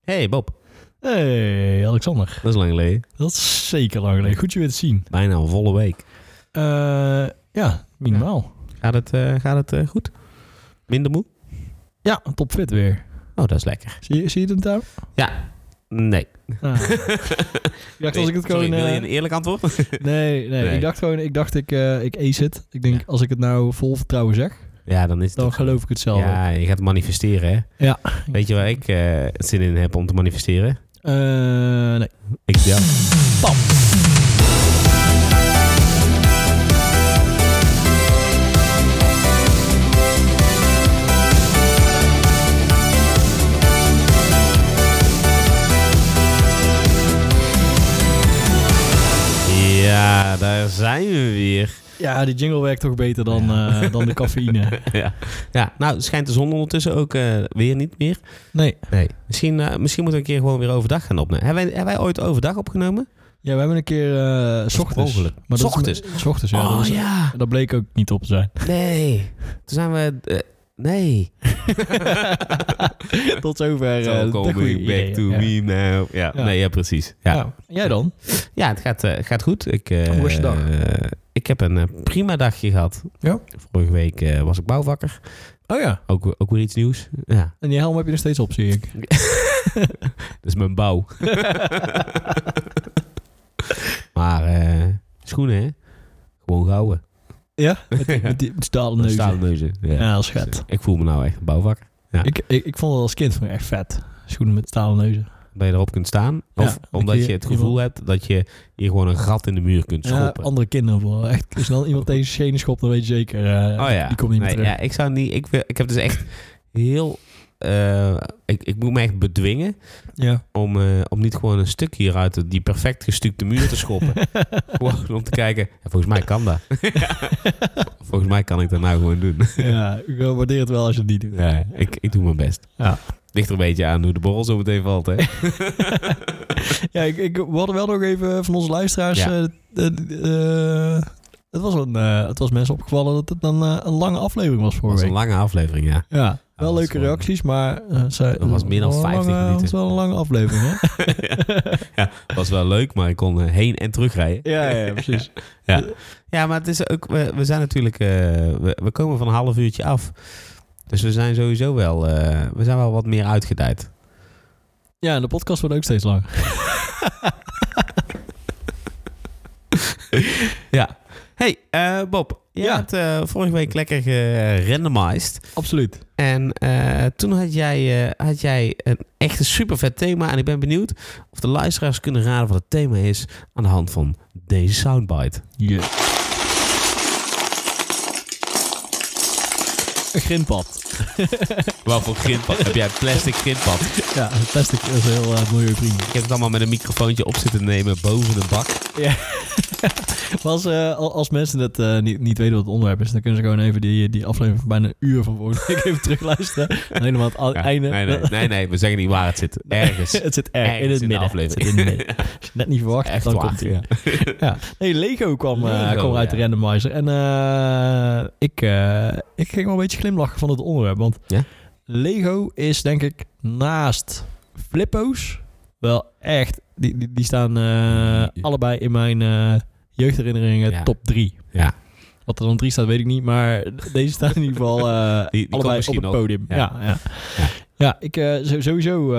Hey Bob. Hey Alexander. Dat is lang geleden. Dat is zeker lang geleden. Goed je weer te zien. Bijna een volle week. Ja, minimaal. Gaat het goed? Minder moe? Ja, topfit weer. Oh, dat is lekker. Zie je het daar? Ja. Nee. Ah. Ik dacht als ik het gewoon... Sorry, wil je een eerlijk antwoord? Nee. Ik dacht ik ace het. Ik denk als ik het nou vol vertrouwen zeg, Ja, dan is het... dan geloof ik het zelf. Ja, je gaat manifesteren, hè? Ja. Weet je waar ik zin in heb om te manifesteren? Nee. Ik ja. Pam. Ja, daar zijn we weer. Ja, die jingle werkt toch beter dan de cafeïne. Ja, nou schijnt de zon ondertussen ook weer niet meer. Nee. Misschien moeten we een keer gewoon weer overdag gaan opnemen. Hebben wij ooit overdag opgenomen? Ja, we hebben een keer 's ochtends. Maar 's ochtends? 's ochtends, ja. Oh ja. Dat bleek ook niet op te zijn. Nee. Toen zijn we... nee. Tot zover. So coming back to me now. Ja. Nee, ja, precies. Ja. Jij dan? Ja, het gaat goed. Hoe was je dag? Ik heb een prima dagje gehad. Ja? Vorige week was ik bouwvakker. Oh ja. Ook weer iets nieuws. Ja. En die helm heb je nog steeds op, zie ik. Dat is mijn bouw. Maar schoenen, hè? Gewoon gouden. Ja? Met die stalen neuzen. Stalen neuzen. Ja, dat is vet. Dus, ik voel me nou echt een bouwvakker. Ja. Ik vond het als kind echt vet. Schoenen met stalen neuzen. Dat je erop kunt staan. Of omdat je het gevoel hebt dat je hier gewoon een gat in de muur kunt schoppen. Andere kinderen voor. Echt, snel iemand tegen schenen schopt, dan weet je zeker. Die komt niet meer terug. Ja, ik zou niet... Ik heb dus echt heel... ik moet me echt bedwingen om niet gewoon een stuk hier uit die perfect gestukte muur te schoppen. Gewoon om te kijken, volgens mij kan dat. Volgens mij kan ik dat nou gewoon doen. Ja, ik waardeer het wel als je het niet doet. Ja, ik doe mijn best. Ja. Ligt er een beetje aan hoe de borrel zo meteen valt, hè? Ja, we hadden wel nog even van onze luisteraars... Ja. Het was mensen opgevallen dat het een lange aflevering was vorige week. Het was een lange aflevering, ja. Ja, wel leuke reacties, maar... Het was meer dan 50 minuten. Het was wel een lange aflevering, hè? Ja, het was wel leuk, maar ik kon heen en terugrijden. Ja, precies. Ja, maar het is ook... We zijn natuurlijk... We komen van een half uurtje af. Dus we zijn sowieso wel... we zijn wel wat meer uitgedijd. Ja, en de podcast wordt ook steeds langer. Ja. Hey, Bob. Je had vorige week lekker gerandomized. Absoluut. En toen had jij een echt super vet thema. En ik ben benieuwd of de luisteraars kunnen raden wat het thema is aan de hand van deze soundbite. Yeah. Een grindpad. Wat voor grindpad? Heb jij een plastic grindpad? Ja, plastic is heel milieuvriendelijk. Ik heb het allemaal met een microfoontje op zitten nemen boven de bak. Ja. Maar als mensen dat niet weten wat het onderwerp is, dan kunnen ze gewoon even die aflevering van bijna een uur van vorige week even terugluisteren. Helemaal aan het einde. Nee, we zeggen niet waar het zit. Ergens. Het zit ergens in het midden. Aflevering. Het zit in het midden. Als je het net niet verwacht, echt dan waar, komt het. Ja. Nee, Lego kwam uit de randomizer. En ik ging wel een beetje glimlachen van het onderwerp. Want Lego is denk ik naast Flippo's wel echt... Die staan allebei in mijn jeugdherinneringen top 3. Ja. Wat er dan 3 staat, weet ik niet. Maar deze staan in ieder geval die allebei op het podium. Ja, ik sowieso...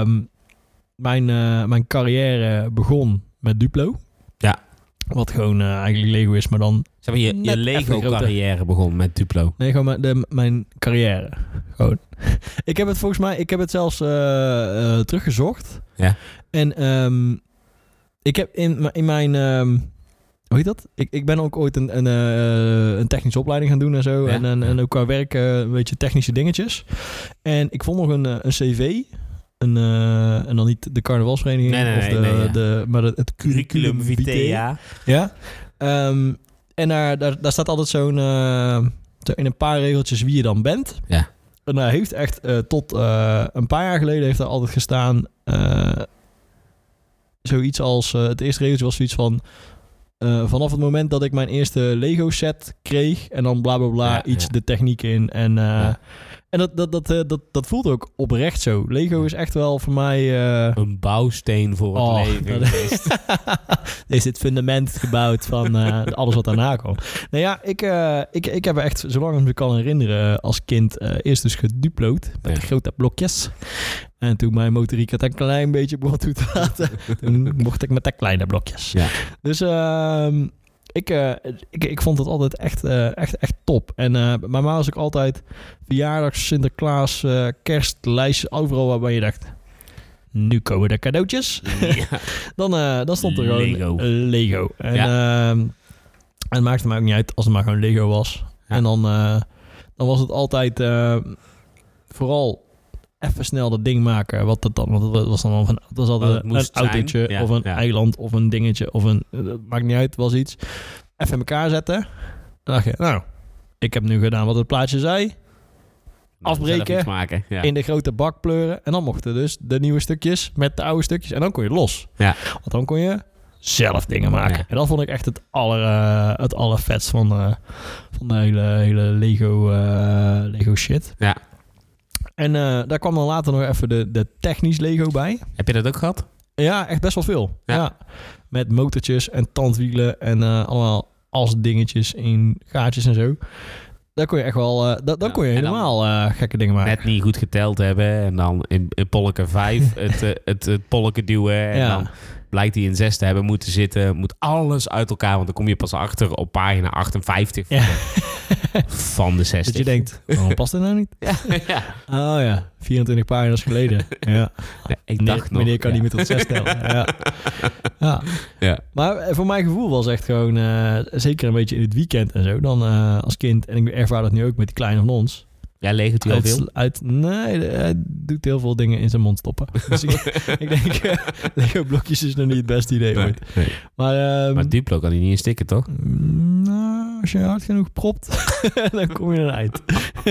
Mijn carrière begon met Duplo. Ja. Wat gewoon eigenlijk Lego is, maar dan... Zeg maar, je Lego-carrière begon met Duplo? Nee, gewoon mijn carrière. Gewoon. Ik heb het zelfs teruggezocht. Ja. En ik heb in mijn... hoe heet dat? Ik ben ook ooit een technische opleiding gaan doen en zo. Ja. En ook qua werk een beetje technische dingetjes. En ik vond nog een cv... En dan niet de carnavalsvereniging maar het curriculum vitae. Ja. En daar staat altijd zo'n in een paar regeltjes wie je dan bent. Ja. En daar heeft echt tot een paar jaar geleden heeft er altijd gestaan zoiets als het eerste regeltje was zoiets van vanaf het moment dat ik mijn eerste Lego set kreeg en dan bla bla bla de techniek in en En dat voelt ook oprecht zo. Lego is echt wel voor mij... een bouwsteen voor het leven. Is dit fundament gebouwd van alles wat daarna komt. Nou ja, ik heb echt, zolang ik me kan herinneren, als kind eerst dus geduploed met de grote blokjes. En toen mijn motoriek het een klein beetje begon toe te laten, toen mocht ik met de kleine blokjes. Ja. Dus... Ik vond het altijd echt top. En bij mij was ik altijd verjaardags, Sinterklaas, kerstlijstjes, overal waarbij je dacht... Nu komen de cadeautjes. Ja. dan stond er gewoon Lego. En het maakte me ook niet uit als het maar gewoon Lego was. Ja. En dan was het altijd vooral even snel dat ding maken. Wat het dan? Want het was dan het was altijd een autootje of een eiland of een dingetje of een... maakt niet uit, het was iets. Even in elkaar zetten. Dan dacht je, nou, ik heb nu gedaan wat het plaatje zei. Afbreken, maken, in de grote bak pleuren. En dan mochten dus de nieuwe stukjes met de oude stukjes. En dan kon je los. Ja. Want dan kon je zelf dingen maken. Ja. En dat vond ik echt het allervetst van de hele Lego shit. Ja. En daar kwam dan later nog even de technisch Lego bij. Heb je dat ook gehad? Ja, echt best wel veel. Ja. Met motortjes en tandwielen en allemaal dingetjes in gaatjes en zo. Daar kon je echt wel... dan kon je helemaal gekke dingen maken. Net niet goed geteld hebben en dan in polken 5 het polken duwen. En dan blijkt hij in 6 te hebben moeten zitten. Moet alles uit elkaar, want dan kom je pas achter op pagina 58 van de 60. Dat je denkt, waarom past het nou niet? Ja. Oh ja, 24 pagina's geleden. Ja. Nee, ik dacht meneer kan niet meer tot 6 tellen. Ja. Maar voor mijn gevoel was echt gewoon, zeker een beetje in het weekend en zo, dan als kind, en ik ervaar dat nu ook met die kleine van ons. Ja, legert hij al veel? Nee, hij doet heel veel dingen in zijn mond stoppen. Dus ik denk, Lego blokjes is nog niet het beste idee ooit. Nee. Maar Duplo kan hij niet instikken, toch? Nou, als je hard genoeg propt, dan kom je er uit.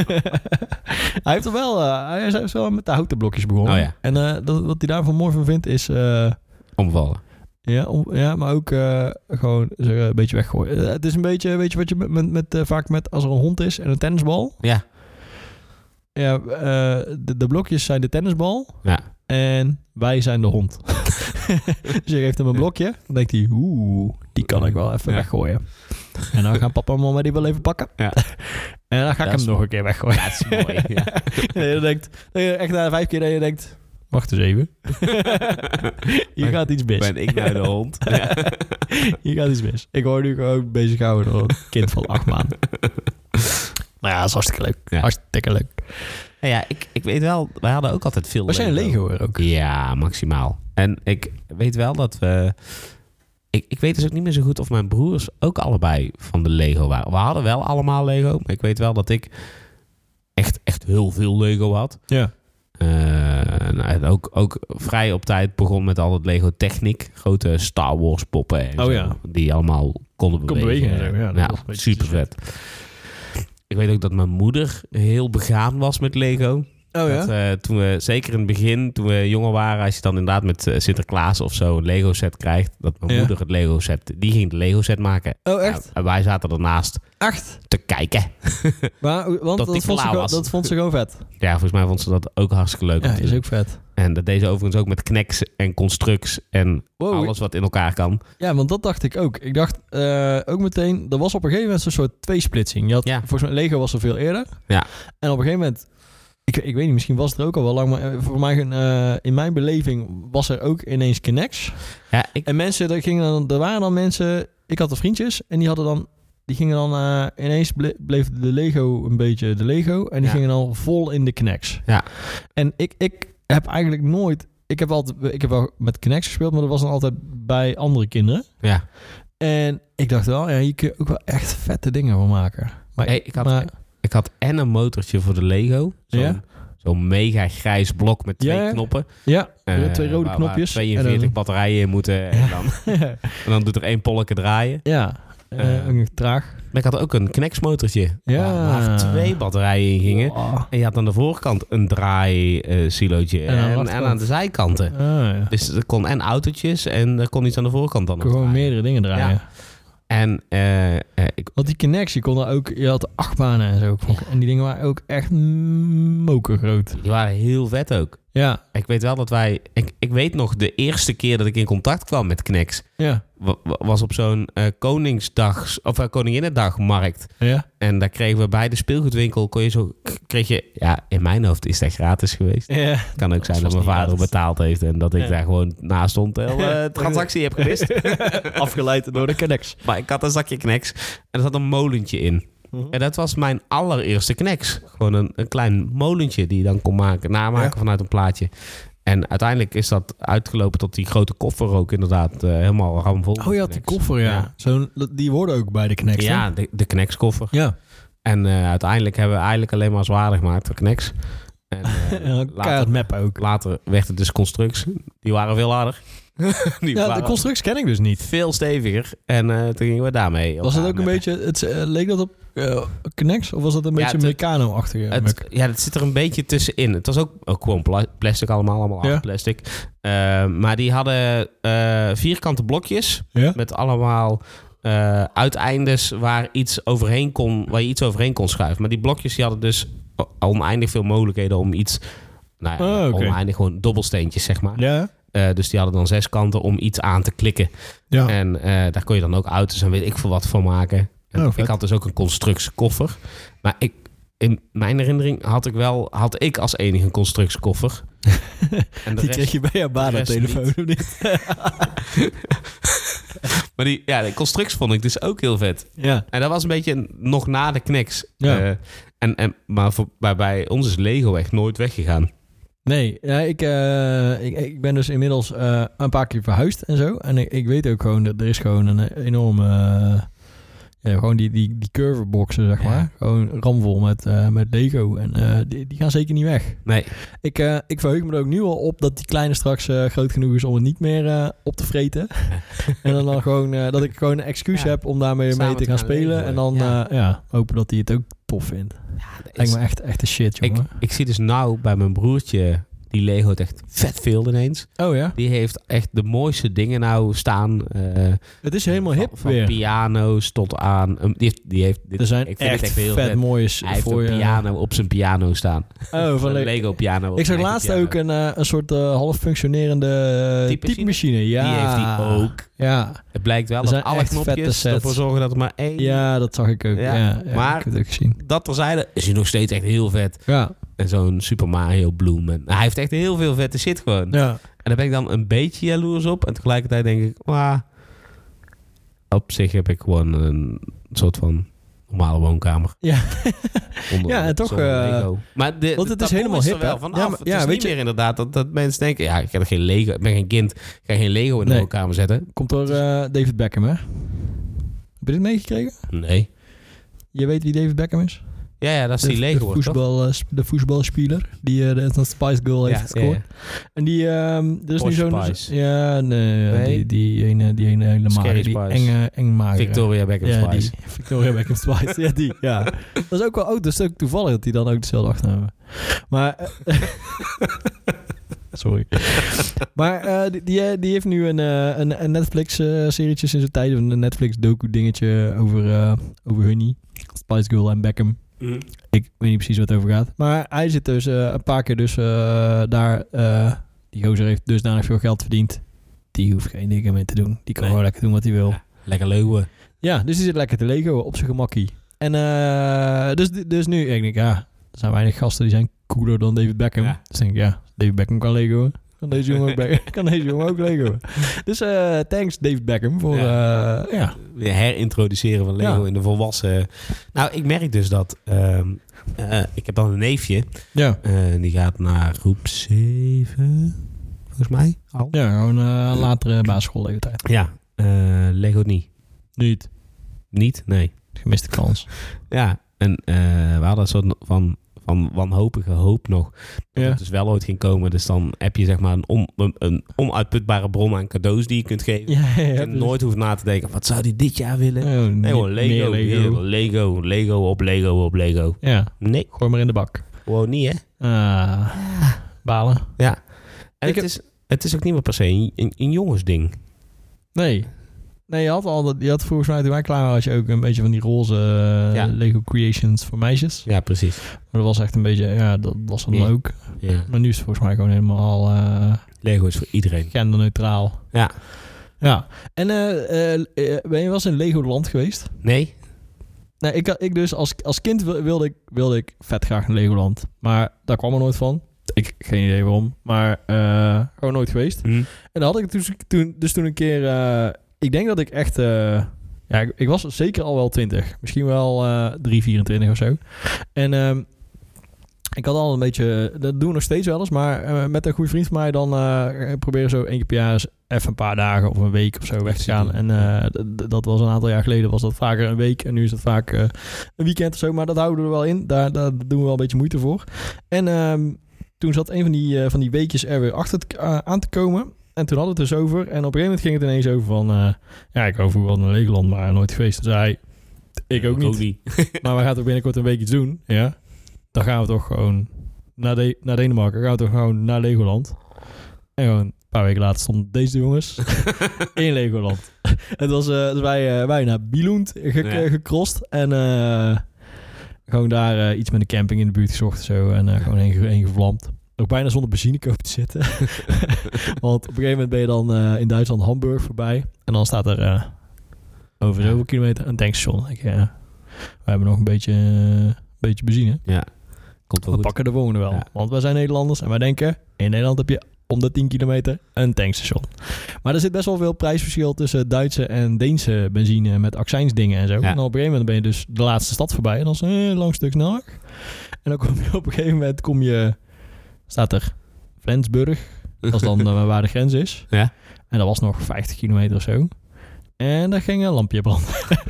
Hij heeft er wel, hij is wel met de houten blokjes begonnen. Oh, ja. En wat hij daarvan mooi van vindt is... omvallen. Ja, maar ook gewoon een beetje weggooien. Het is een beetje, weet je wat je vaak met als er een hond is en een tennisbal? Ja. Ja, de blokjes zijn de tennisbal. Ja. En wij zijn de hond. Dus je geeft hem een blokje. Dan denkt hij, die kan ik wel even weggooien. En dan gaan papa en mama die wel even pakken. Ja. En dan ga ik hem nog een keer weggooien. Dat is mooi. Ja. En je denkt, echt na 5 keer dat je denkt... Wacht eens even. Hier gaat iets mis. Ben ik nou de hond? Ja. Hier gaat iets mis. Ik word nu gewoon bezig gehouden door een kind van 8 maanden. Maar ja, dat is hartstikke leuk. Ja. Hartstikke leuk. Ja, ik weet wel, wij hadden ook altijd veel Lego. Was jij een Lego er ook? Ja, maximaal. En ik weet wel dat we... Ik weet dus ook niet meer zo goed of mijn broers ook allebei van de Lego waren. We hadden wel allemaal Lego, maar ik weet wel dat ik echt heel veel Lego had. Ja. Ook vrij op tijd begon met al het Lego Technic. Grote Star Wars poppen. En zo, die allemaal konden bewegen. Ja, super vet. Ik weet ook dat mijn moeder heel begaan was met Lego. Oh ja? Dat, toen we, zeker in het begin, toen we jonger waren... als je dan inderdaad met Sinterklaas of zo een Lego set krijgt... dat mijn moeder het Lego set... die ging de Lego set maken. Oh, echt? En wij zaten ernaast te kijken. Maar, want dat vond ze gewoon vet? Ja, volgens mij vond ze dat ook hartstikke leuk. Ja, is ook vet. En dat deed ze overigens ook met Knex en Constructs... en alles wat in elkaar kan. Ja, want dat dacht ik ook. Ik dacht ook meteen... er was op een gegeven moment een soort tweesplitsing. Je had, volgens mij Lego was er veel eerder. Ja. En op een gegeven moment... Ik weet niet, misschien was het er ook al wel lang, maar voor mij in mijn beleving was er ook ineens Knex. Ja, en mensen, er waren dan mensen, ik had er vriendjes en die gingen dan ineens bleef de Lego een beetje de Lego en die gingen dan vol in de Knex. Ja. En ik heb eigenlijk nooit, ik heb wel met Knex gespeeld, maar dat was dan altijd bij andere kinderen. Ja. En ik dacht wel, hier kun je ook wel echt vette dingen van maken. Maar ik had en een motortje voor de Lego. Zo'n mega grijs blok met 2 knoppen. Ja, 2 rode knopjes. 42 batterijen in moeten. En dan doet er 1 polletje draaien. Ja, traag. Maar ik had ook een Knex-motortje. Waar 2 batterijen in gingen. Wow. En je had aan de voorkant een draai-silootje. En aan de zijkanten. Dus er kon en autootjes en er kon iets aan de voorkant dan nog gewoon meerdere dingen draaien. Ja. Want die K'NEX, je had 8 banen en zo. En die dingen waren ook echt mokergroot. Die waren heel vet ook. Ja. Ik weet wel dat ik weet nog de eerste keer dat ik in contact kwam met K'NEX. Ja. Was op zo'n Koninginnedagmarkt. Ja. En daar kregen we bij de speelgoedwinkel, kreeg je, in mijn hoofd is dat gratis geweest. Ja. Het kan ook zijn dat mijn vader betaald heeft en dat ik daar gewoon naast stond de transactie heb gemist. Afgeleid door de K'NEX. Maar ik had een zakje K'NEX en er zat een molentje in. En dat was mijn allereerste K'NEX. Gewoon een klein molentje die je dan kon namaken vanuit een plaatje. En uiteindelijk is dat uitgelopen tot die grote koffer ook inderdaad helemaal ramvol. Oh, je had die koffer, ja. Die worden ook bij de K'NEX. Ja, de K'NEX koffer. Ja. En uiteindelijk hebben we eigenlijk alleen maar zwaarder gemaakt voor K'NEX. En map ook. Later werd het dus Constructs. Die waren veel harder. De Constructs ken ik dus niet. Veel steviger. En toen gingen we daarmee. Was het ook een beetje... leek dat op K'NEX? Of was dat een beetje Meccano-achtige? Het zit er een beetje tussenin. Het was ook gewoon plastic allemaal hard plastic. Maar die hadden vierkante blokjes. Ja? Met allemaal uiteindes waar je iets overheen kon schuiven. Maar die blokjes die hadden dus oneindig veel mogelijkheden om iets... oneindig gewoon dobbelsteentjes, zeg maar. Ja. Dus die hadden dan 6 kanten om iets aan te klikken. Ja. En daar kon je dan ook auto's en weet ik veel wat van maken. Ik had dus ook een constructiekoffer. Maar in mijn herinnering had ik als enige een constructiekoffer. En die kreeg je bij jouw baan-telefoon of niet? Maar de constructies vond ik dus ook heel vet. Ja. En dat was een beetje nog na de K'NEX. Ja. Maar bij ons is Lego echt nooit weggegaan. Nee, ik ben dus inmiddels een paar keer verhuisd en zo. En ik weet ook gewoon dat er is gewoon een enorme... gewoon die curverboxen, zeg maar. Gewoon ramvol met Lego. En die gaan zeker niet weg. Nee. Ik verheug me er ook nu al op dat die kleine straks groot genoeg is om het niet meer op te vreten. En dan gewoon dat ik gewoon een excuus heb om daarmee mee te gaan spelen. Leven. En dan hopen dat hij het ook tof vindt. Ja, lijkt me echt een shit, jongen. Ik zie dus nou bij mijn broertje... Die Lego het echt vet veel ineens. Oh ja? Die heeft echt de mooiste dingen nou staan. Het is helemaal hip van weer. Piano's tot aan... Die heeft er zijn echt vet moois. Hij heeft een piano op zijn piano staan. Oh, van een Lego piano. Ik zag laatst piano. Ook een soort half functionerende typemachine. Ja. Die heeft hij ook. Ja. Het blijkt wel dat alle knopjes ervoor zorgen dat er maar 1... Ja, dat zag ik ook. Ja, maar ik heb het ook gezien. Dat terzijde is hij nog steeds echt heel vet. Ja. En zo'n Super Mario Bloom. En hij heeft echt heel veel vette shit gewoon. Ja. En daar ben ik dan een beetje jaloers op. En tegelijkertijd denk ik... op zich heb ik gewoon een soort van normale woonkamer. Ja, en toch... Maar want het is helemaal hip, wel vanaf. Het is niet meer inderdaad dat mensen denken... Ja, ik heb geen Lego. Ik ben geen kind. Ik ga geen Lego in de woonkamer zetten. Komt door David Beckham, hè? Heb je dit meegekregen? Nee. Je weet wie David Beckham is? Ja, dat is die Lego. De voetbalspeler die de Spice Girl heeft gescoord. Ja. En die, er is nu zo'n... Ja, nee. Die ene hele magere, die enge magere. Victoria Beckham Spice. Victoria Beckham Spice, ja, die. Ja. Dat is ook wel ook, dus ook toevallig dat die dan ook dezelfde achternaam hebben. Maar... Sorry. Maar die heeft nu een Netflix-serietje sinds de tijd. Een Netflix-docu-dingetje over Honey, Spice Girl en Beckham. Mm. Ik weet niet precies wat het over gaat. Maar hij zit dus een paar keer daar... die gozer heeft dusdanig veel geld verdiend. Die hoeft geen dingen mee te doen. Die kan gewoon lekker doen wat hij wil. Ja, lekker Lego. Ja, dus die zit lekker te Lego op zijn gemakkie. En dus nu, ik denk, er zijn weinig gasten die zijn cooler dan David Beckham. Ja. Dus denk ik, David Beckham kan Lego. Kan deze jongen ook Lego. Dus thanks David Beckham voor weer herintroduceren van Lego in de volwassen... Nou, ik merk dus dat... ik heb dan een neefje. Ja. Die gaat naar groep 7, volgens mij al. Ja, gewoon latere basisschoolleeftijd. Ja, Lego niet. Niet? Nee. Gemiste kans. Ja, en we hadden een soort van wanhopige hoop nog. Dat het dus wel ooit ging komen. Dus dan heb je zeg maar een onuitputbare bron aan cadeaus die je kunt geven. Je nooit hoeft na te denken, wat zou die dit jaar willen? Nee, gewoon Lego op Lego. Ja. Nee. Gooi maar in de bak. Gewoon niet, hè? Balen. Ja. En het is ook niet meer per se een jongensding. Nee, Nee, je had volgens mij toen wij klaar waren, had je ook een beetje van die roze Lego Creations voor meisjes. Ja, precies. Maar dat was echt een beetje, dat was dan ook. Ja. Maar nu is het volgens mij gewoon helemaal... Lego is voor iedereen. Genderneutraal. Ja. Ja. En ben je wel eens in Legoland geweest? Nee. Nee, ik dus als kind wilde ik vet graag naar Legoland. Maar daar kwam er nooit van. Ik geen idee waarom. Maar gewoon nooit geweest. En dan had ik toen een keer... ik denk dat ik echt... ik was zeker al wel 20. Misschien wel 24 of zo. En ik had al een beetje... Dat doen we nog steeds wel eens. Maar met een goede vriend van mij dan proberen zo 1 keer per jaar eens even een paar dagen of een week of zo weg te gaan. En dat was een aantal jaar geleden. Was dat vaker een week. En nu is het vaak een weekend of zo. Maar dat houden we er wel in. Daar doen we wel een beetje moeite voor. En toen zat een van die weekjes er weer achter aan te komen. En toen hadden we het dus over. En op een gegeven moment ging het ineens over van... ik hoef wel naar Legoland, maar nooit geweest. Dus hij... Ik ook niet. Maar we gaan toch binnenkort een week iets doen. Ja. Dan gaan we toch gewoon naar Denemarken. Gaan we toch gewoon naar Legoland. En gewoon een paar weken later stonden deze jongens in Legoland. Het was dus wij naar Billund gecrossed. En gewoon daar iets met een camping in de buurt gezocht. Zo, en gewoon heen gevlamd. Nog bijna zonder benzinekoop te zitten. Want op een gegeven moment ben je dan in Duitsland Hamburg voorbij. En dan staat er over zoveel kilometer een tankstation. We hebben nog een beetje benzine. Ja, komt wel we pakken de volgende wel. Ja. Want wij zijn Nederlanders en wij denken... In Nederland heb je om de 10 kilometer een tankstation. Maar er zit best wel veel prijsverschil tussen Duitse en Deense benzine met accijnsdingen en zo. Ja. En dan op een gegeven moment ben je dus de laatste stad voorbij. En dan is een lang stuk snelweg. En dan kom je op een gegeven moment... Staat er Flensburg. Dat is dan waar de grens is. Ja. En dat was nog 50 kilometer of zo. En daar ging een lampje branden.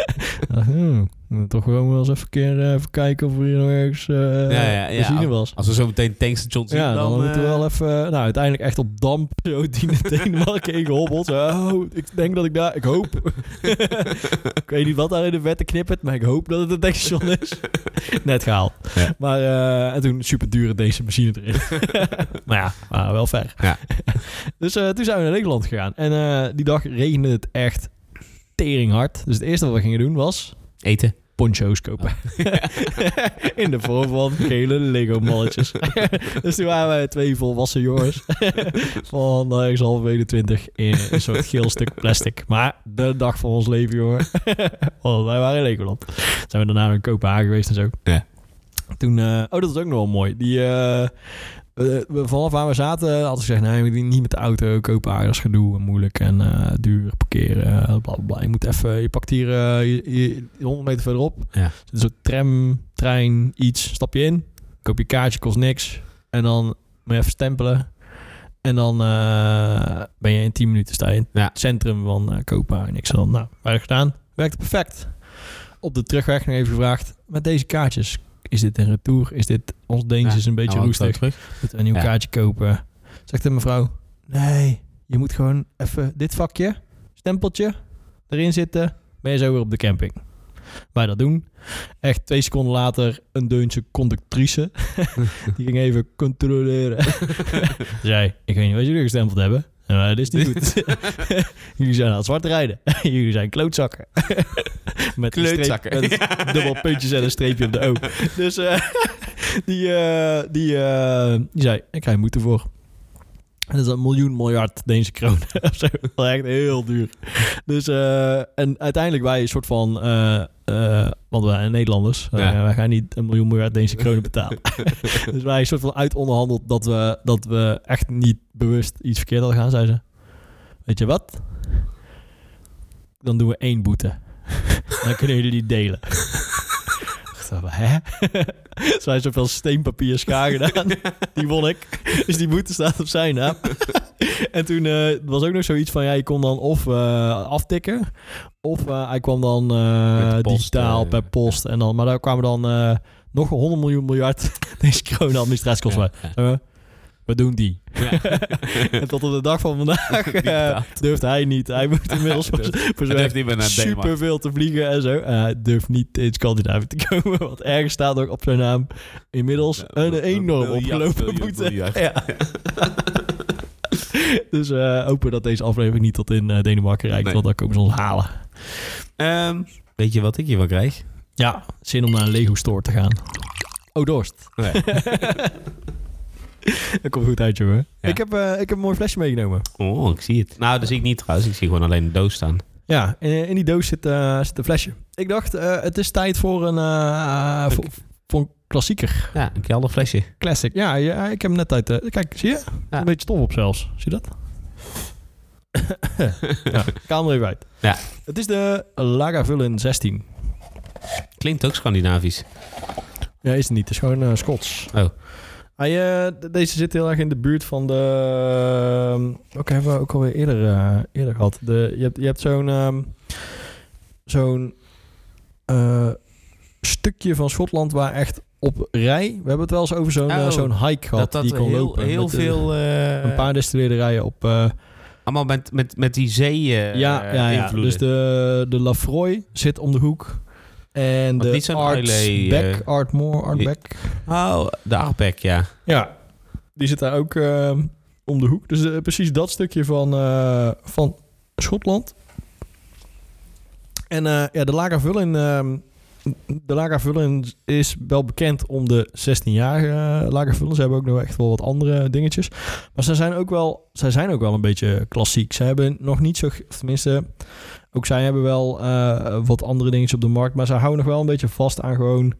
Toch gewoon wel eens even kijken of er hier nog ergens benzine was. Als we zo meteen tankstation zien, dan moeten we wel even... uiteindelijk echt op damp zo Denemarken ingehobbeld. Ik denk dat ik daar... Ik hoop. Ik weet niet wat daar in de vette knippert, maar ik hoop dat het een tankstation is. Net gehaald. Ja. Maar en toen super dure deze machine erin. maar wel ver. Ja. Dus toen zijn we naar Nederland gegaan. En die dag regende het echt tering hard. Dus het eerste wat we gingen doen was... Eten. Poncho's kopen. In de vorm van gele Lego-malletjes. Dus toen waren wij 2 volwassen jongens. Van ergens halverwege 20 in een soort geel stuk plastic. Maar de dag van ons leven, jongen. Want wij waren in Legoland. Zijn we daarna naar Kopenhagen geweest en zo. Ja. Toen... dat is ook nog wel mooi. Die... vanaf waar we zaten had ik gezegd... Nee, niet met de auto. Kopenhagen is gedoe en moeilijk en duur parkeren. Bla, bla, bla. Je moet even... Je pakt hier 100 meter verderop. Ja. Een soort tram, trein, iets. Stap je in. Koop je kaartje, kost niks. En dan moet je even stempelen. En dan ben je in 10 minuten sta je in het centrum van Kopenhagen. Niks dan. Nou, wij gedaan. Werkte perfect. Op de terugweg nog even gevraagd. Met deze kaartjes... Is dit een retour? Is dit... Ons Deens is een beetje roestig. Moet een nieuw kaartje kopen. Zegt de mevrouw... Nee, je moet gewoon even dit vakje... Stempeltje... Erin zitten... Ben je zo weer op de camping. Wij dat doen. Echt 2 seconden later... Een Deense conductrice... Die ging even controleren. Zei... Ik weet niet wat jullie gestempeld hebben... Dat is niet goed. Jullie zijn aan het zwart rijden. Jullie zijn klootzakken. Met klootzakken. Met dubbel puntjes en een streepje op de O. Dus die zei, ik ga je moeten voor. En dat is 1 miljoen miljard Deense kronen. Dat is echt heel duur. Dus en uiteindelijk wij een soort van... want wij zijn Nederlanders. Wij gaan niet 1 miljoen miljard Deense kronen betalen. Dus wij een soort van uitonderhandeld dat we echt niet bewust iets verkeerd hadden gaan, zei ze. Weet je wat? Dan doen we 1 boete. Dan kunnen jullie die delen. Hè? Zo hij zoveel steenpapier schaar gedaan. Die won ik. Dus die boete staat op zijn naam. En toen was ook nog zoiets van... Ja, je kon dan of aftikken... Of hij kwam dan digitaal per post. En dan, maar daar kwamen dan nog 100 miljoen miljard... deze kronen administratiekosten. We doen die. Ja. En tot op de dag van vandaag durft hij niet. Hij moet inmiddels voor superveel te vliegen en zo. Hij durft niet in Scandinavië te komen. Want ergens staat ook op zijn naam inmiddels een enorm opgelopen boete. Ja. Dus hopen dat deze aflevering niet tot in Denemarken reikt. Want dan komen ze ons halen. Weet je wat ik hiervan krijg? Ja, zin om naar een Lego store te gaan. Oh, dorst. Nee. Dat komt goed uit, jongen. Ja. Ik heb een mooi flesje meegenomen. Oh, ik zie het. Nou, dat zie ik niet trouwens. Ik zie gewoon alleen een doos staan. Ja, in die doos zit een flesje. Ik dacht, het is tijd voor een klassieker. Ja, een kelderflesje. Classic. Ja, ik heb hem net uit... kijk, zie je? Ja. Een beetje stof op zelfs. Zie je dat? Ja, ik haal hem er even uit. Ja. Het is de Lagavulin 16. Klinkt ook Scandinavisch. Ja, is het niet. Het is gewoon Schots. Oh. Deze zit heel erg in de buurt van de... Oké, hebben we ook alweer eerder gehad. Je hebt zo'n stukje van Schotland waar echt op rij... We hebben het wel eens over zo'n hike gehad die je kon lopen. Heel veel... een paar destilleerde rijen op... allemaal met die zee ja. Dus de Lafroy zit om de hoek. En de Artbeck. Oh, de Artbeck, ja. Ja, die zit daar ook om de hoek. Dus precies dat stukje van Schotland. En de Lagavulin is wel bekend om de 16-jarige Lagavulin. Ze hebben ook nog echt wel wat andere dingetjes. Maar zij zijn ook wel een beetje klassiek. Ze hebben nog niet zo... Tenminste, ook zij hebben wel wat andere dingetjes op de markt. Maar zij houden nog wel een beetje vast aan gewoon...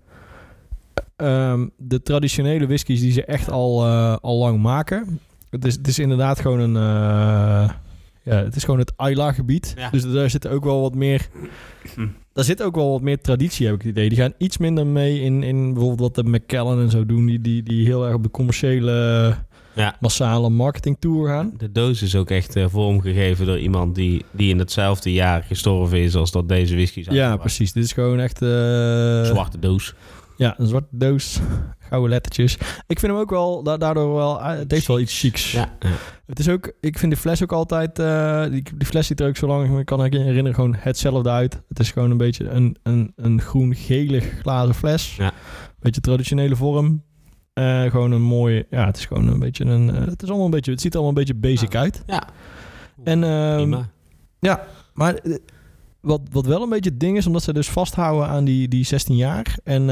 de traditionele whiskies die ze echt al lang maken. Het is inderdaad gewoon een... het is gewoon het Islay-gebied. Ja. Dus daar zit ook wel wat meer... Daar zit ook wel wat meer traditie, heb ik het idee. Die gaan iets minder mee in bijvoorbeeld wat de Macallan en zo doen. Die heel erg op de commerciële, massale marketing tour gaan. De doos is ook echt vormgegeven door iemand die in hetzelfde jaar gestorven is als dat deze whisky zijn. Ja, precies. Dit is gewoon echt... zwarte doos. Ja, een zwarte doos. Gouden lettertjes. Ik vind hem ook wel, daardoor wel... Het heeft wel iets chics. Ja. Het is ook... Ik vind de fles ook altijd... die fles ziet er ook zo lang... Ik kan me herinneren gewoon hetzelfde uit. Het is gewoon een beetje een groen-gelig glazen fles. Ja. Beetje traditionele vorm. Gewoon een mooi... Ja, het is gewoon een beetje een... het is allemaal een beetje... Het ziet er allemaal een beetje basic uit. Ja. En... prima. Ja, maar... Wat wel een beetje het ding is, omdat ze dus vasthouden aan die 16 jaar. En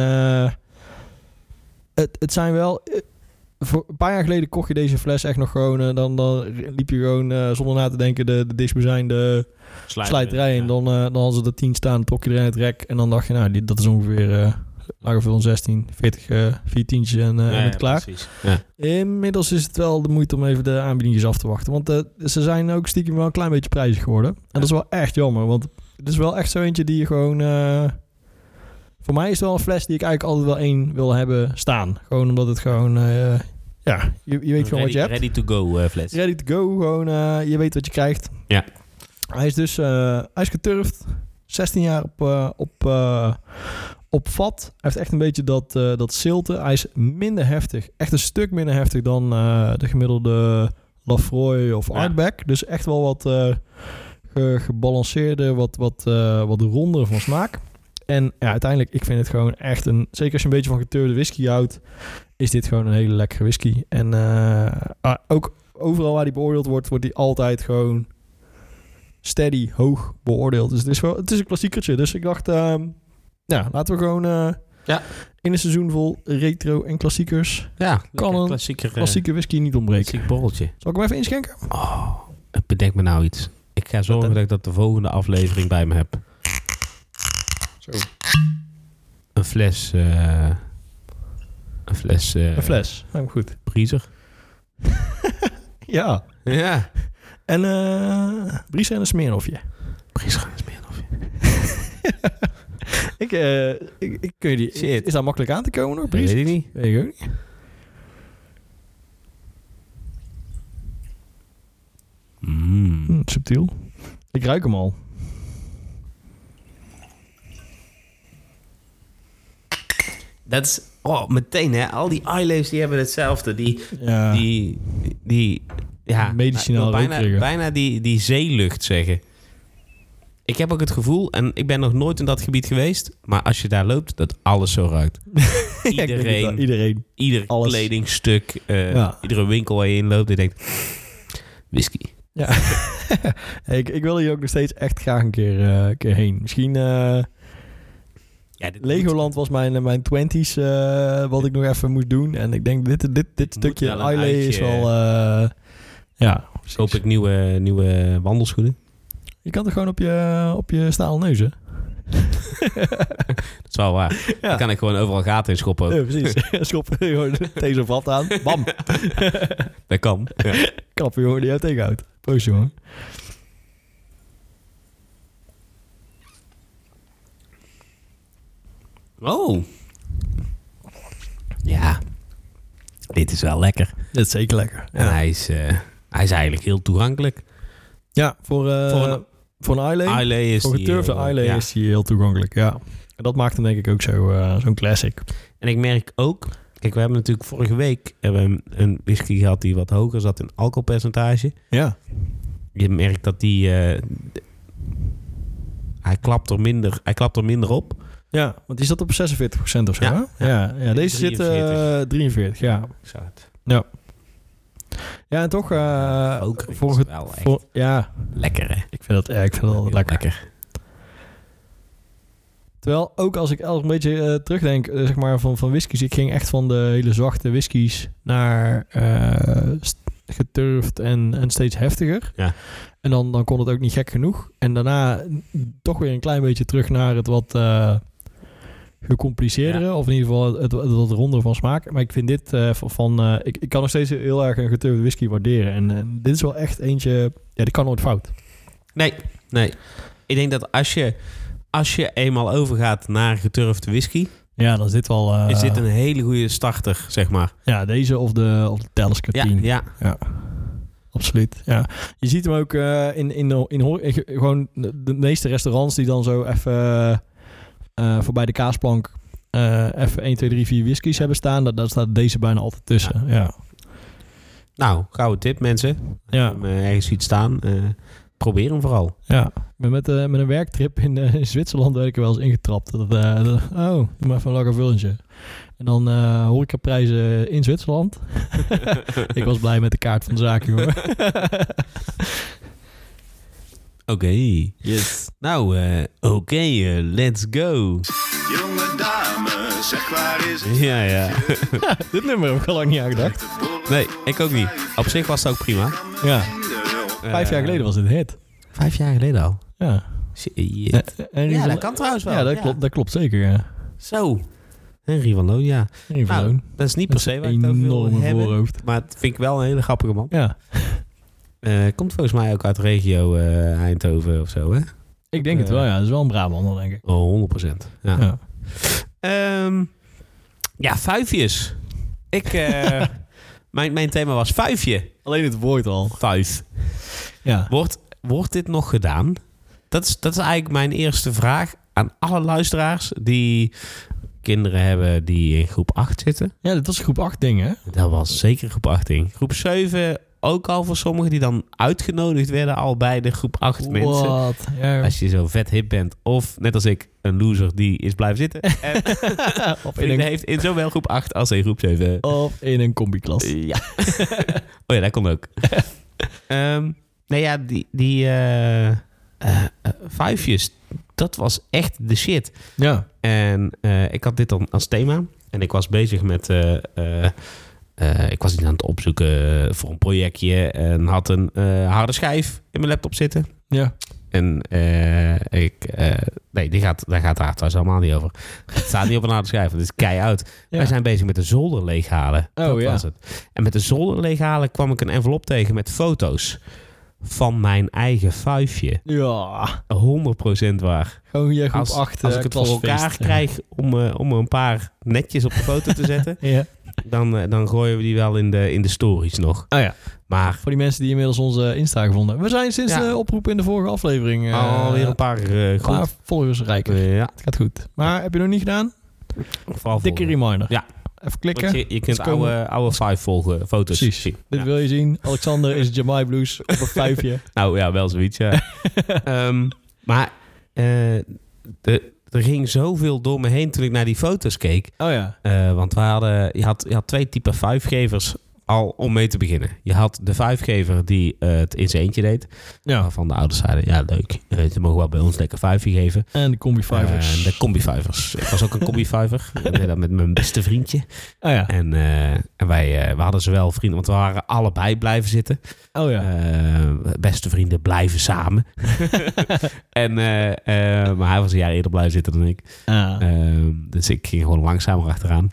het zijn wel... Voor een paar jaar geleden kocht je deze fles echt nog gewoon... Dan liep je gewoon zonder na te denken de dichtstbijzijnde slijterij. Ja. En dan hadden ze er 10 staan, trok je er in het rek. En dan dacht je, nou, dat is ongeveer... Lagavulin 16, 40, 4 tientjes en het klaar. Ja. Inmiddels is het wel de moeite om even de aanbiedingjes af te wachten. Want ze zijn ook stiekem wel een klein beetje prijzig geworden. En dat is wel echt jammer, want het is wel echt zo eentje die je gewoon... voor mij is het wel een fles die ik eigenlijk altijd wel één wil hebben staan. Gewoon omdat het gewoon... je weet gewoon wat je hebt. Ready to go fles. Ready to go, gewoon je weet wat je krijgt. Ja. Hij is dus hij is geturfd. 16 jaar op vat. Hij heeft echt een beetje dat zilte. Hij is minder heftig. Echt een stuk minder heftig dan de gemiddelde Lafroy of Artbeck. Dus echt wel wat gebalanceerder, wat ronder van smaak. En ja, uiteindelijk, ik vind het gewoon echt zeker als je een beetje van geturfde whisky houdt, is dit gewoon een hele lekkere whisky. En ook overal waar die beoordeeld wordt die altijd gewoon steady, hoog beoordeeld. Dus het is een klassiekertje. Dus ik dacht, laten we gewoon in een seizoen vol retro en klassiekers. Ja, kan een klassieke whisky niet ontbreken. Klassiek borreltje. Zal ik hem even inschenken? Oh, bedenk me nou iets. Ik ga zorgen dat ik dat de volgende aflevering bij me heb. Zo. Een fles. Een fles. Nou, goed. Briezer. Ja. Ja. En Briezer en een Smirnoffje. Briezer en een Smirnoffje. Ik kun je die... Shit. Is dat makkelijk aan te komen nog? Weet ik niet. Weet ik ook niet. Subtiel. Ik ruik hem al. Dat is... Oh, meteen hè. Al die Islay's die hebben hetzelfde. Die medicinaal bijna die zeelucht zeggen. Ik heb ook het gevoel, en ik ben nog nooit in dat gebied geweest, maar als je daar loopt, dat alles zo ruikt. Iedereen. Ieder alles. Kledingstuk, iedere winkel waar je in loopt, je denkt, whisky. Ja, ik wil hier ook nog steeds echt graag een keer heen. Misschien... Legoland was mijn 20's wat ik nog even moest doen. En ik denk, dit stukje Islay is wel... Koop ik nieuwe wandelschoenen? Je kan toch gewoon op je stalen neuzen? Dat is wel waar. Ja. Dan kan ik gewoon overal gaten in schoppen. Ja, precies. Schoppen gewoon deze vat aan. Bam. Dat kan. Ja. Klappen jongen die jou tegenhoudt. Proost jongen. Oh. Ja. Dit is wel lekker. Dit is zeker lekker. Ja. En hij is eigenlijk heel toegankelijk. Ja, voor een Islay is voor geturfde Islay is hij heel toegankelijk. Ja. En dat maakt hem denk ik ook zo'n classic. En ik merk ook... Kijk, we hebben natuurlijk vorige week een whisky gehad die wat hoger zat in alcoholpercentage. Ja. Je merkt dat hij klapt er minder op. Ja, want die zat op 46% of zo. Ja. Deze zit 43, ja. Exact. Ja. Ja, en toch... ook ja. Lekker, hè? Ik vind dat wel lekker. Terwijl, ook als ik een beetje terugdenk, zeg maar, van whiskies. Ik ging echt van de hele zachte whiskies naar geturfd en steeds heftiger. Ja. En dan kon het ook niet gek genoeg. En daarna toch weer een klein beetje terug naar het wat... gecompliceerdere, of in ieder geval het wat ronder van smaak. Maar ik vind dit ik kan nog steeds heel erg een geturfde whisky waarderen. En dit is wel echt eentje... Ja, die kan nooit fout. Nee. Ik denk dat als je eenmaal overgaat naar geturfde whisky... Ja, dan is dit wel... is dit een hele goede starter, zeg maar. Ja, deze of de Talisker 10. Ja. Absoluut, ja. Je ziet hem ook gewoon de meeste restaurants die dan zo even... voorbij de kaasplank even 1, 2, 3, 4 whiskies hebben staan. Daar staat deze bijna altijd tussen. Ja. Nou, gouden tip mensen. Als je hem ergens ziet staan, probeer hem vooral. Ja, met een werktrip in Zwitserland werd ik er wel eens ingetrapt. Doe maar even een Lagavulintje. En dan horecaprijzen in Zwitserland. Ik was blij met de kaart van de zaak, jongen. Oké. Yes. Nou, let's go. Jonge dame, zeg waar is het? Ja. Dit nummer heb ik al lang niet aan gedacht. Nee, ik ook niet. Op zich was het ook prima. Ja. 5 jaar geleden was het een hit. 5 jaar geleden al? Ja. Shit. Ja, dat kan trouwens wel. Ja, dat klopt zeker, ja. Zo. Henry van Loon, ja. Dat is niet per se waar ik het over wil hebben. Voorhoofd. Maar het vind ik wel een hele grappige man. Ja. Komt volgens mij ook uit de regio Eindhoven of zo, hè? Ik denk het wel, ja. Dat is wel een Brabander, denk ik. Oh, 100%. Ja. Vijfjes. Mijn thema was vijfje. Alleen het woord al. 5. Ja. Wordt dit nog gedaan? Dat is eigenlijk mijn eerste vraag aan alle luisteraars die kinderen hebben die in groep 8 zitten. Ja, dat was groep 8 ding, hè? Dat was zeker groep 8 ding. Groep 7 ook al voor sommigen die dan uitgenodigd werden al bij de groep 8 mensen. Ja. Als je zo vet hip bent of net als ik een loser die is blijven zitten. En heeft in zowel groep 8 als in groep 7. Of in een combi-klas. Ja. Oh ja, dat kon ook. Nee ja, die vijfjes, dat was echt de shit. Ja. En ik had dit dan als thema. En ik was bezig met... ik was iets aan het opzoeken voor een projectje. En had een harde schijf in mijn laptop zitten. Ja. En nee, daar gaat het trouwens allemaal niet over. Het staat niet op een harde schijf. Het is keioud. Ja. Wij zijn bezig met de zolder leeghalen. Oh, dat was het. En met de zolder leeghalen kwam ik een envelop tegen met foto's van mijn eigen vijfje. Ja. 100% waar. Gewoon je groep 8 als ik het voor elkaar krijg om een paar netjes op de foto te zetten, ja. Dan gooien we die wel in de stories nog. Oh ja. Maar voor die mensen die inmiddels onze Insta gevonden hebben. We zijn sinds de oproep in de vorige aflevering alweer een paar volgers rijker. Ja. Het gaat goed. Maar heb je nog niet gedaan? Dikke reminder. Ja. Even klikken. Je kunt oude 5 volgen, foto's zien. Dit wil je zien. Alexander is Jamai Blues op een vijfje. Nou ja, wel zoiets, ja. Maar er ging zoveel door me heen toen ik naar die foto's keek. Oh ja. Want je had 2 typen vijfgevers al om mee te beginnen. Je had de vijfgever die het in zijn eentje deed. Ja. Van de ouders zeiden, ja leuk, ze mogen wel bij ons lekker vijfje geven. En de combi-vijvers. De combi-vijvers. Ik was ook een combi-vijver. Ik deed dat met mijn beste vriendje. Oh ja. En we hadden zowel vrienden, want we waren allebei blijven zitten. Oh ja. Beste vrienden blijven samen. Maar hij was een jaar eerder blijven zitten dan ik. Dus ik ging gewoon langzamer achteraan.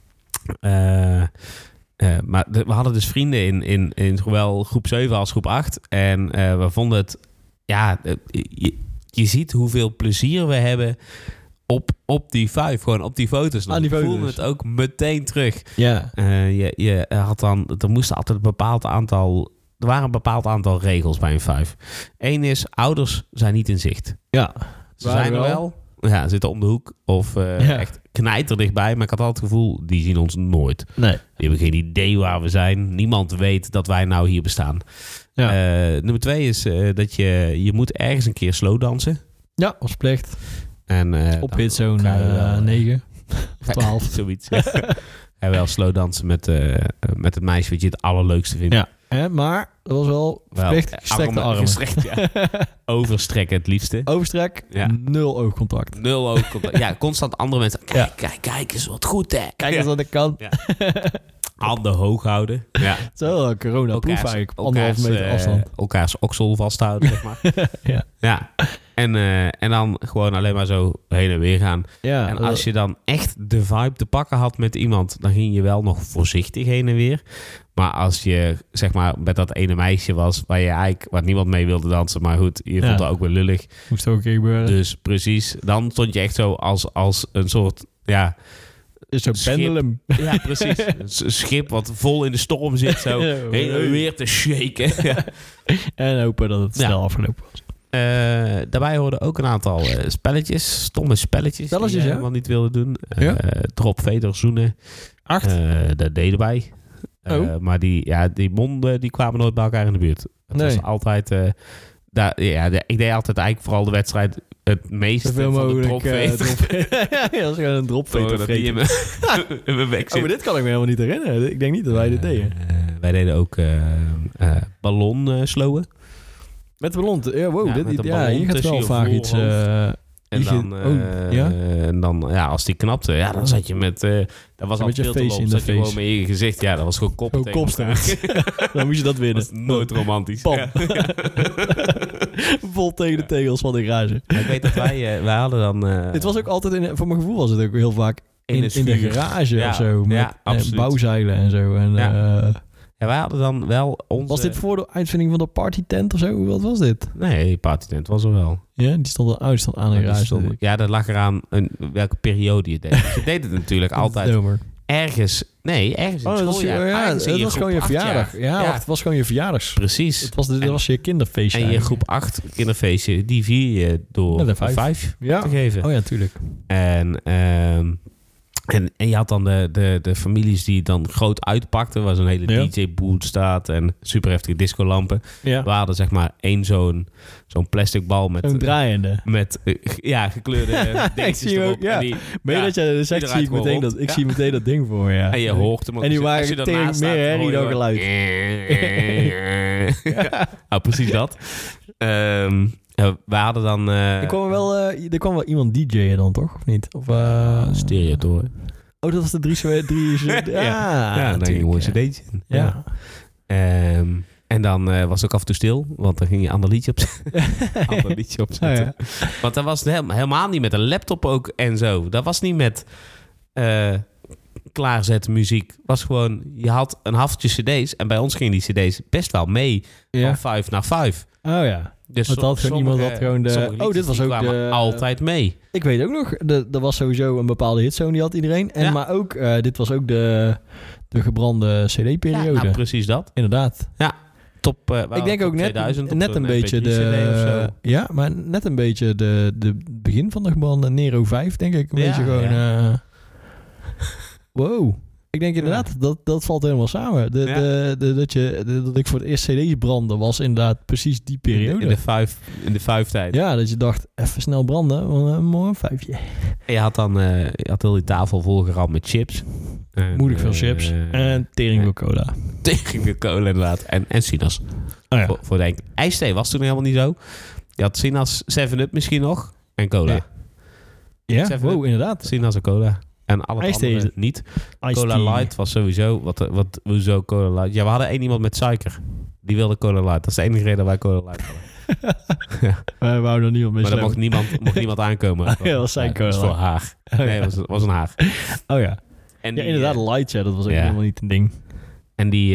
Maar we hadden dus vrienden in zowel groep 7 als groep 8. En we vonden het... Ja, je ziet hoeveel plezier we hebben op die 5. Gewoon op die foto's. We voelden het ook meteen terug. Ja. Je had dan... Er moesten altijd een bepaald aantal... Er waren een bepaald aantal regels bij een 5. Eén is, ouders zijn niet in zicht. Ja. Ze zijn er wel. Ja, zitten om de hoek. Of echt knijter dichtbij. Maar ik had altijd het gevoel, die zien ons nooit. Nee. Die hebben geen idee waar we zijn. Niemand weet dat wij nou hier bestaan. Ja. Nummer 2 is dat je moet ergens een keer slow dansen. Ja, als plicht. En, op Hitzone 9 of 12. Zoiets. En wel slow dansen met het meisje wat je het allerleukste vindt. Ja. Maar dat was wel verplicht gestrekte armen. Gestrekt, ja. Overstrekken het liefste. Overstrek, ja. 0 oogcontact. 0 oogcontact. Ja, constant andere mensen. Kijk eens wat goed, hè. Kijk eens wat ik kan. Ja. Handen hoog houden. Ja. Zo, corona-proof eigenlijk. 1,5 meter afstand. Elkaars oksel vasthouden, zeg maar. Ja. En dan gewoon alleen maar zo heen en weer gaan. Ja, en als je dan echt de vibe te pakken had met iemand, dan ging je wel nog voorzichtig heen en weer. Maar als je, zeg maar, met dat ene meisje was waar niemand mee wilde dansen, maar goed, je vond het ook wel lullig. Moest ook een keer gebeuren. Dus precies, dan stond je echt zo als een soort, ja... Is zo'n pendulum. Ja, precies. Een schip wat vol in de storm zit, zo heen en weer te shaken. Ja. En hopen dat het snel afgelopen was. Daarbij hoorden ook een aantal spelletjes, stomme spelletjes die je helemaal niet wilde doen. Drop, veder, zoenen. 8? Dat deden wij. Maar die monden die kwamen nooit bij elkaar in de buurt. Het was altijd... ik deed altijd eigenlijk vooral de wedstrijd het meeste van de dropveter. Ja, dat is gewoon een dropveter in mijn bek zit. Maar dit kan ik me helemaal niet herinneren. Ik denk niet dat wij dit deden. Wij deden ook ballon slowen. Met de ballon? Ja, wow. Hier gaat wel vaak iets... En dan, als die knapte, dan zat je met... dat was al veel te loop, zat je gewoon met je gezicht. Ja, dat was gewoon kopstraat. Dan moest je dat winnen. Dat was nooit romantisch. Vol tegen de tegels van de garage. Maar ik weet dat wij hadden dan... Dit was ook altijd, voor mijn gevoel was het ook heel vaak in de garage of zo. Met bouwzeilen en zo. Ja, wij hadden dan wel onze... Was dit voor de uitvinding van de partytent of zo? Wat was dit? Nee, partytent was er wel. Ja, die stond aan de garage. Dat lag eraan welke periode je deed. Je deed het natuurlijk altijd ergens... Nee, ergens in het schooljaar. Het was gewoon je verjaardag. Ja, het was gewoon je verjaardags. Precies. Dat was je kinderfeestje. En je groep 8 kinderfeestje, die vier je door de 5 te geven. Oh ja, tuurlijk. En je had dan de families die dan groot uitpakten, waar zo'n hele DJ-boot staat en super heftige discolampen. Ja. We hadden zeg maar één zo'n plastic bal met... Een draaiende. Met gekleurde dingetjes erop. Ja. Dat je de seks zie ik zie meteen dat ding voor, ja. En je hoort hem ook. En die waren tegen meer herrie dan geluid. Nou, precies dat. We hadden dan... Er kwam wel iemand DJ'en dan, toch? Of niet? Of Stereotoren. Oh, dat was de drie ja, dan ging je een cd'tje in. Ja. En dan was het ook af en toe stil, want dan ging je een ander liedje opzetten. Want dat was helemaal niet met een laptop ook en zo. Dat was niet met klaarzetten muziek. Was gewoon, je had een hafteltje cd's en bij ons gingen die cd's best wel mee van 5 naar 5. Oh ja. Dus iemand had gewoon dit was ook altijd mee. Ik weet ook nog, er was sowieso een bepaalde hitzone, die had iedereen. Maar ook, dit was ook de gebrande CD-periode. Ja, nou, precies dat. Inderdaad. Ja, top. Ik denk ook net een beetje ja, maar net een beetje de begin van de gebrande Nero 5, denk ik. Een beetje gewoon... wow. Ik denk inderdaad, dat valt helemaal samen. Dat ik voor het eerst cd's brandde was inderdaad precies die periode. In de 5 tijd. Ja, dat je dacht, even snel branden, een mooi 5'je. En je had dan heel die tafel volgeramd met chips. Moedig veel chips. En tering veel cola. Tering veel cola, inderdaad. En Sinaas. Oh ja. Voor de ijsthee was toen helemaal niet zo. Je had Sinaas, 7-Up misschien nog. En cola. Ja, wow, inderdaad. Sinaas en cola. En alle andere niet. Cola Light was sowieso... Hoezo Cola Light? Ja, we hadden één iemand met suiker. Die wilde Cola Light. Dat is de enige reden dat wij Cola Light hadden. Ja. Wij wouden er niemand mee. Maar er mocht niemand aankomen. Dat was zijn cola. Dat was voor haar. Nee, het was een haar. Oh ja. En die, inderdaad, Light, dat was ook helemaal niet een ding. En die...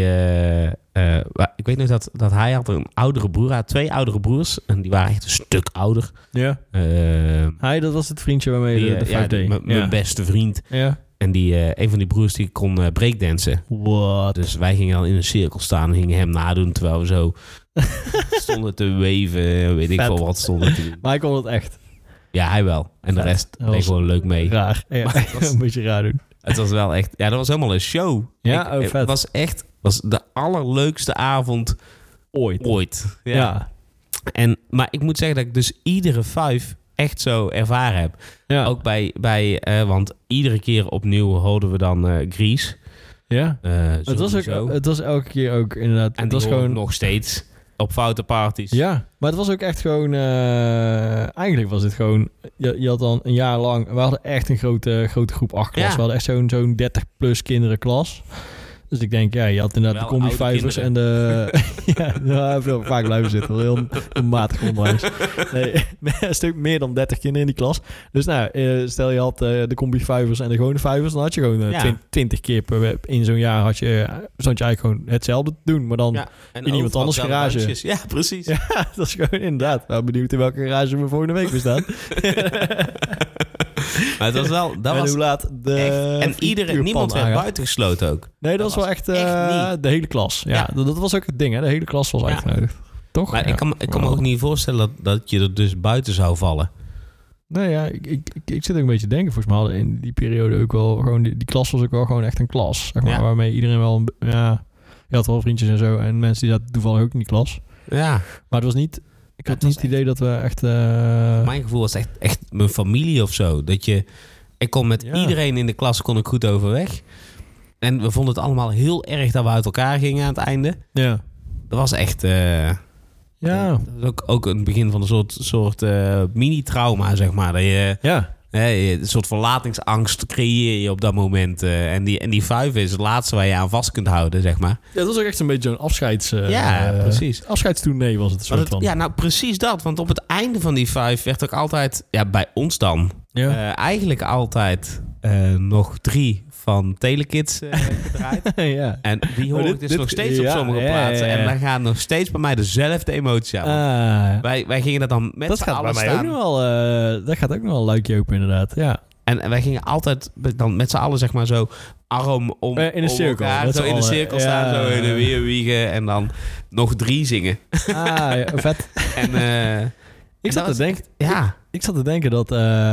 ik weet nog dat hij had een oudere broer. Hij had 2 oudere broers. En die waren echt een stuk ouder. Ja. Hij, dat was het vriendje waarmee de 5D. Mijn beste vriend. Ja. En een van die broers die kon breakdansen. What? Dus wij gingen al in een cirkel staan en gingen hem nadoen. Terwijl we zo stonden te weven. Weet ik veel wat stonden te doen. Maar hij kon het echt. Ja, hij wel. En de rest deed gewoon leuk mee. Raar. Ja, een beetje raar doen. Het was wel echt... Ja, dat was helemaal een show. Ja, vet. Het was echt... was de allerleukste avond ooit. Ja. Maar ik moet zeggen dat ik dus iedere 5 echt zo ervaren heb. Ja. Ook bij want iedere keer opnieuw hoorden we dan Grease. Ja. Het was elke keer ook inderdaad. En het was gewoon nog steeds op foute parties. Ja, maar het was ook echt gewoon... eigenlijk was het gewoon... Je had dan een jaar lang... We hadden echt een grote groep 8 klas. Ja. We hadden echt zo'n 30 plus kinderen klas. Dus ik denk, je had inderdaad de combi-vijvers en de... veel vaak blijven zitten. Heel matig onderwijs. Nee, een stuk meer dan 30 kinderen in die klas. Dus stel je had de combi-vijvers en de gewone vijvers, dan had je gewoon 20 keer in zo'n jaar stond je eigenlijk gewoon hetzelfde te doen, maar dan in iemand anders garage. Bandjes. Ja, precies. Ja, dat is gewoon inderdaad. Wel benieuwd in welke garage we volgende week bestaan. Maar het was wel... hoe laat niemand werd buitengesloten ook. Nee, dat was wel echt de hele klas. Ja. Dat was ook het ding, hè. De hele klas was uitgenodigd. Toch? Maar ik kan me ook niet voorstellen dat je er dus buiten zou vallen. Nee, ja, ik zit ook een beetje te denken. Volgens mij hadden in die periode ook wel gewoon... Die klas was ook wel gewoon echt een klas. Zeg maar, waarmee iedereen wel... je had wel vriendjes en zo. En mensen die zaten toevallig ook in die klas. Ja. Maar het was niet... Ik had niet het idee dat we echt... Mijn gevoel was echt mijn familie of zo. Ik kon met iedereen in de klas goed overweg. En we vonden het allemaal heel erg dat we uit elkaar gingen aan het einde. Ja. Dat was echt... dat was ook een begin van een soort mini-trauma, zeg maar. Dat je... Ja. Een soort verlatingsangst creëer je op dat moment. En die 5 is het laatste waar je aan vast kunt houden, zeg maar. Ja, dat was ook echt een beetje zo'n precies. Afscheidstournee was het een soort van. Ja, nou precies dat. Want op het einde van die 5 werd ook altijd... Ja, bij ons dan. Ja. Eigenlijk altijd nog 3 van Telekids gedraaid. Ja. En die hoor ik dus nog steeds op sommige plaatsen. En dan gaat nog steeds bij mij dezelfde emotie aan. Wij gingen dat dan met z'n allen staan. Dat gaat ook nog wel een luikje open, inderdaad. Ja. En wij gingen altijd dan met z'n allen, zeg maar, zo arm om in een cirkel. Elkaar, zo in een cirkel staan, zo in de weer wiegen en dan nog 3 zingen. Vet. En ik zat te denken dat...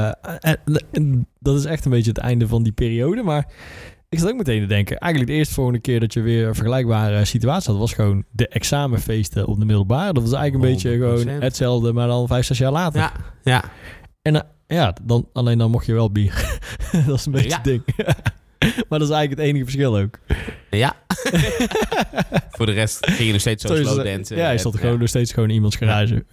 dat is echt een beetje het einde van die periode. Maar ik zat ook meteen te denken... Eigenlijk de eerste volgende keer dat je weer een vergelijkbare situatie had... was gewoon de examenfeesten op de middelbare. Dat was eigenlijk een beetje gewoon hetzelfde... maar dan 5-6 jaar later. Ja. En dan mocht je wel bier. Dat is een beetje het ding. Maar dat is eigenlijk het enige verschil ook. Ja. Voor de rest ging je nog steeds zo slow dansen. Ja, je stond gewoon nog steeds gewoon in iemands garage.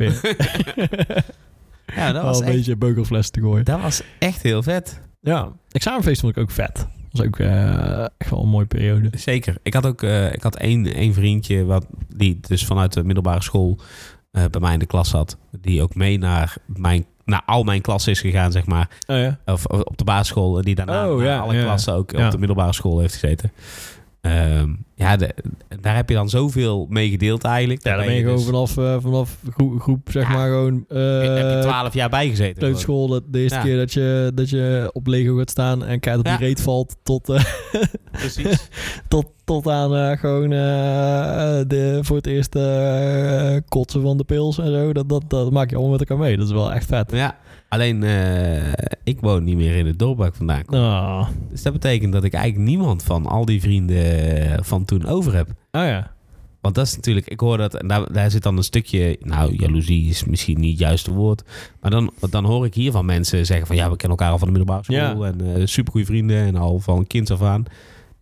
Ja, dat was een beetje beugelfles te gooien. Dat was echt heel vet. Ja, examenfeest vond ik ook vet. Dat was ook echt wel een mooie periode. Zeker. Ik had één vriendje die dus vanuit de middelbare school bij mij in de klas zat. Die ook mee naar al mijn klassen is gegaan, zeg maar. Oh, ja. Of op de basisschool. Die daarna alle klassen ook op de middelbare school heeft gezeten. Daar heb je dan zoveel mee gedeeld eigenlijk. Ja, daar ben je gewoon vanaf groep zeg maar gewoon... heb je 12 jaar bijgezeten. Kleuterschool, de eerste keer dat je op Lego gaat staan en keihard op die reet valt tot... Precies. tot aan gewoon voor het eerst kotsen van de pils en zo. Dat maak je allemaal met elkaar mee. Dat is wel echt vet. Ja. Alleen, ik woon niet meer in het dorp waar ik vandaan kom. Oh. Dus dat betekent dat ik eigenlijk niemand van al die vrienden van toen over heb. Oh ja. Want dat is natuurlijk, ik hoor dat, en daar zit dan een stukje, jaloezie is misschien niet het juiste woord. Maar dan hoor ik hier van mensen zeggen van, we kennen elkaar al van de middelbare school. Ja. En supergoeie vrienden en al van kind af aan.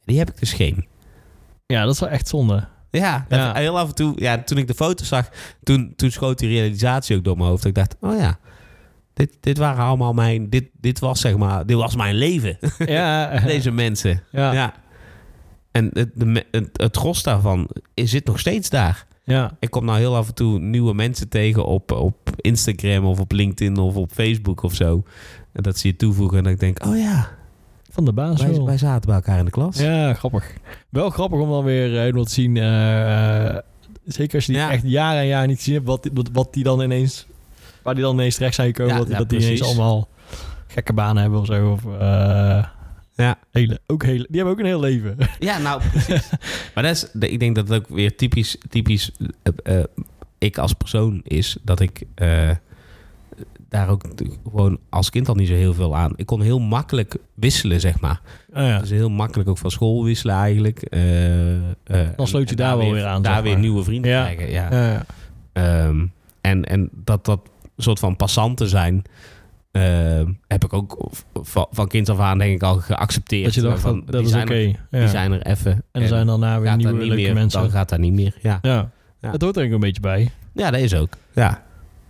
Die heb ik dus geen. Ja, dat is wel echt zonde. Ja, heel af en toe. Ja, toen ik de foto's zag, toen schoot die realisatie ook door mijn hoofd. Ik dacht, oh ja, dit waren allemaal dit was zeg maar, dit was mijn leven. Ja. Deze mensen. Ja. En het gros daarvan zit nog steeds daar. Ja. Ik kom nou heel af en toe nieuwe mensen tegen op Instagram of op LinkedIn of op Facebook of zo. En dat ze je toevoegen en dat ik denk, oh ja. Van de basisschool. Wij zaten bij elkaar in de klas. Ja, grappig. Wel grappig om dan weer helemaal te zien. Zeker als je die echt jaren en jaren niet gezien hebt. Wat die dan ineens... Waar die dan ineens terecht zijn gekomen. Dat die ineens allemaal gekke banen hebben of zo. Of, die hebben ook een heel leven. Ja, nou precies. Maar ik denk dat het ook weer typisch ik als persoon is. Dat ik daar ook gewoon als kind al niet zo heel veel aan. Ik kon heel makkelijk wisselen, zeg maar. Oh ja. Dus heel makkelijk ook van school wisselen eigenlijk. Dan sloot je daar wel weer aan. Daar weer nieuwe vrienden krijgen. Ja. En dat soort van passanten zijn... heb ik ook van kind af aan denk ik al geaccepteerd. Dat je dacht van, dat is oké. Die zijn er even. En er zijn daarna weer nieuwe leuke mensen. Dan gaat dat niet meer. Ja. Dat hoort er ook een beetje bij. Ja, dat is ook. Ja.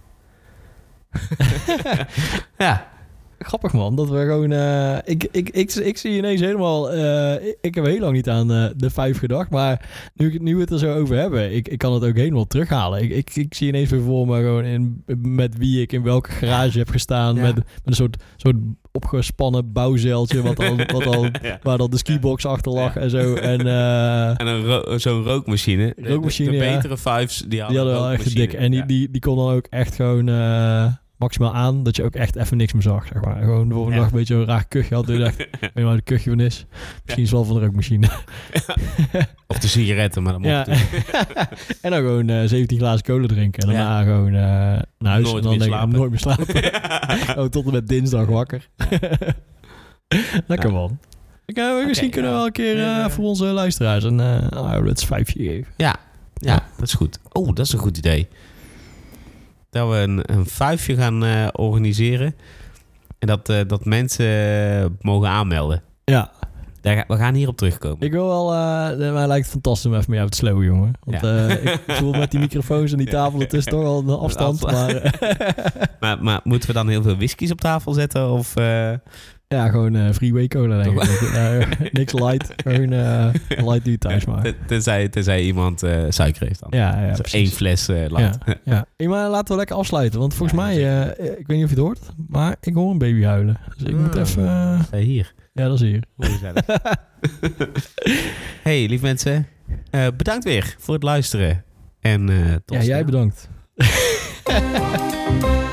Ja. Grappig man, dat we gewoon... Ik zie ineens helemaal... ik heb heel lang niet aan de 5 gedacht, maar nu we het er zo over hebben, ik kan het ook helemaal terughalen. Ik zie ineens weer voor me gewoon met wie ik in welke garage heb gestaan, met een soort opgespannen bouwzeiltje waar dan de skibox achter lag en zo. En zo'n rookmachine. De betere Fives, die hadden wel echt dik. En die kon dan ook echt gewoon... maximaal aan, dat je ook echt even niks meer zag, zeg maar. Gewoon de volgende dag een beetje een raar kuchje had. Toen dacht weet je waar de kuchje van is? Misschien is het wel van de rookmachine. Of de sigaretten, maar dat mocht En dan gewoon 17 glazen cola drinken. En daarna gewoon naar huis. Nooit en dan meer slapen. Nooit meer slapen. Tot en met dinsdag wakker. Lekker man. Misschien kunnen we wel een keer voor onze luisteraars een outlets 5 geven. Ja, dat is goed. Oh, dat is een goed idee. Dat we een 5 gaan organiseren. En dat mensen mogen aanmelden. Ja. We gaan hierop terugkomen. Ik wil wel... mij lijkt het fantastisch om even met jou te slowen, jongen. Want ik voel met die microfoons en die tafel ertussen toch al een afstand. Maar moeten we dan heel veel whiskies op tafel zetten? Of... Ja, gewoon freeway cola, denk ik. Niks light. Gewoon light die je thuis maakt. Tenzij iemand suiker heeft dan. Ja, dus 1 fles light. Ja. Maar laten we lekker afsluiten. Want volgens mij, ik weet niet of je het hoort, maar ik hoor een baby huilen. Dus ik moet even... Hier. Ja, dat is hier. Hey, lieve mensen. Bedankt weer voor het luisteren. En tot snel. Jij bedankt.